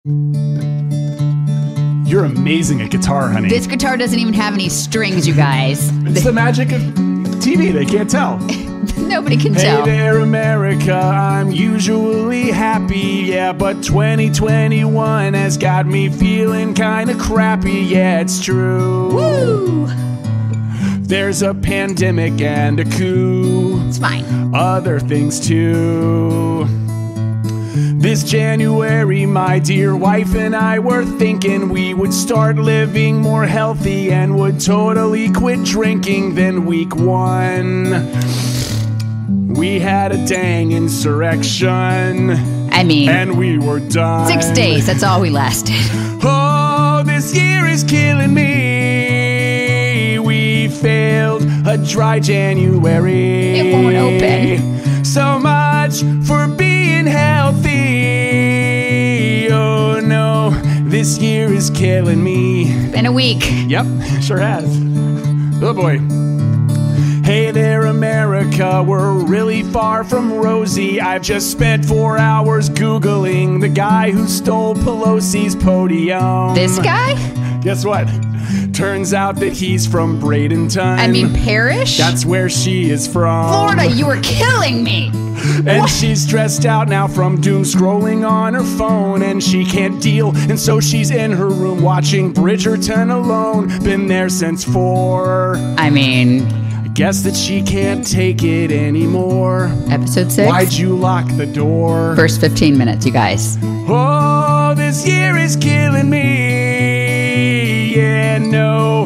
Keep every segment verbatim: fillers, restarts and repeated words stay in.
You're amazing at guitar, honey. This guitar doesn't even have any strings, you guys. It's the magic of T V. They can't tell. Nobody can Hey tell. there, America. I'm usually happy, yeah, but twenty twenty-one has got me feeling kind of crappy. Yeah, it's true. Woo! There's a pandemic and a coup. It's fine. Other things too. This January, my dear wife and I were thinking we would start living more healthy and would totally quit drinking. Then week one, we had a dang insurrection. I mean, And we were done. six days. That's all we lasted. Oh, this year is killing me. We failed a dry January. It won't open. So much for being healthy. Oh no, this year is killing me. Been a week. Yep, sure has. Oh boy. Hey there, America, we're really far from rosy. I've just spent four hours Googling the guy who stole Pelosi's podium. This guy? Guess what? Turns out that he's from Bradenton. I mean, Parrish? That's where she is from. Florida, you were killing me. And What? she's stressed out now from doom scrolling on her phone, and she can't deal, and so she's in her room watching Bridgerton alone. Been there since four. I mean, Guess that she can't take it anymore. episode six? Why'd you lock the door? First fifteen minutes, you guys. Oh, this year is killing me. Yeah, no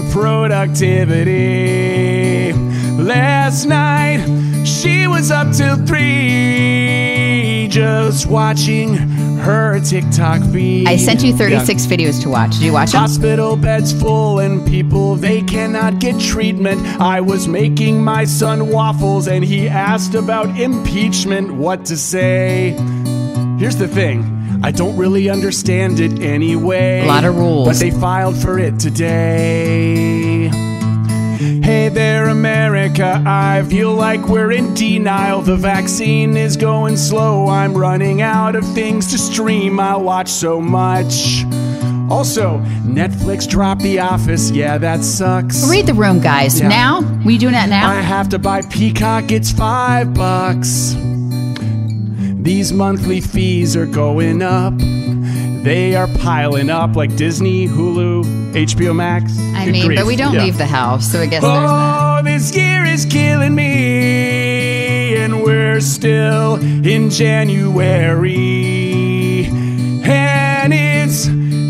productivity. Last night, she was up till three, just watching her TikTok feed. I sent you thirty-six videos to watch. Did you watch them? Hospital beds full and people, they cannot get treatment. I was making my son waffles and he asked about impeachment, what to say. Here's the thing, I don't really understand it anyway. A lot of rules. But they filed for it today. Hey there, America, I feel like we're in denial. The vaccine is going slow. I'm running out of things to stream. I watch so much. Also, Netflix dropped The Office. Yeah, that sucks. Read the room, guys. Yeah. Now? We doing that now? I have to buy Peacock. It's five bucks. These monthly fees are going up. They are piling up like Disney, Hulu, H B O Max. I Good mean, grief. but we don't Yeah. leave the house, so I guess there's that. Oh, this year is killing me, and we're still in January, and it's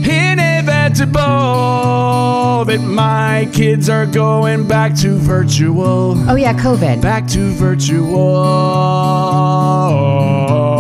inevitable that my kids are going back to virtual. Oh, yeah, COVID. Back to virtual.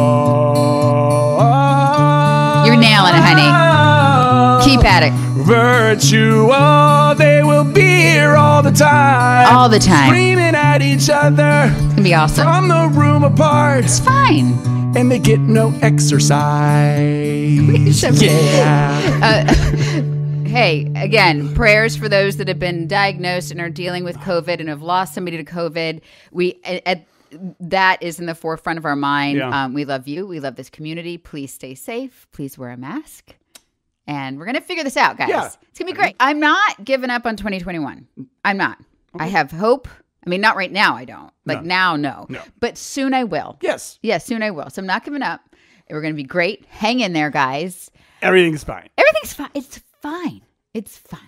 You're nailing it, honey. Keep at it. Virtual, they will be here all the time. All the time. Screaming at each other It's going to be awesome. from the room apart. It's fine. And they get no exercise. Yeah. Uh, hey, again, prayers for those that have been diagnosed and are dealing with COVID and have lost somebody to COVID. We at, that is in the forefront of our mind. Yeah. Um, we love you. We love this community. Please stay safe. Please wear a mask. And we're going to figure this out, guys. Yeah. It's going to be great. I'm not giving up on twenty twenty-one. I'm not. I have hope. I mean, not right now, I don't. Like No. now, no. No. But soon I will. Yes. Yes, soon I will. So I'm not giving up. We're going to be great. Hang in there, guys. Everything's fine. Everything's fine. It's fine. It's fine.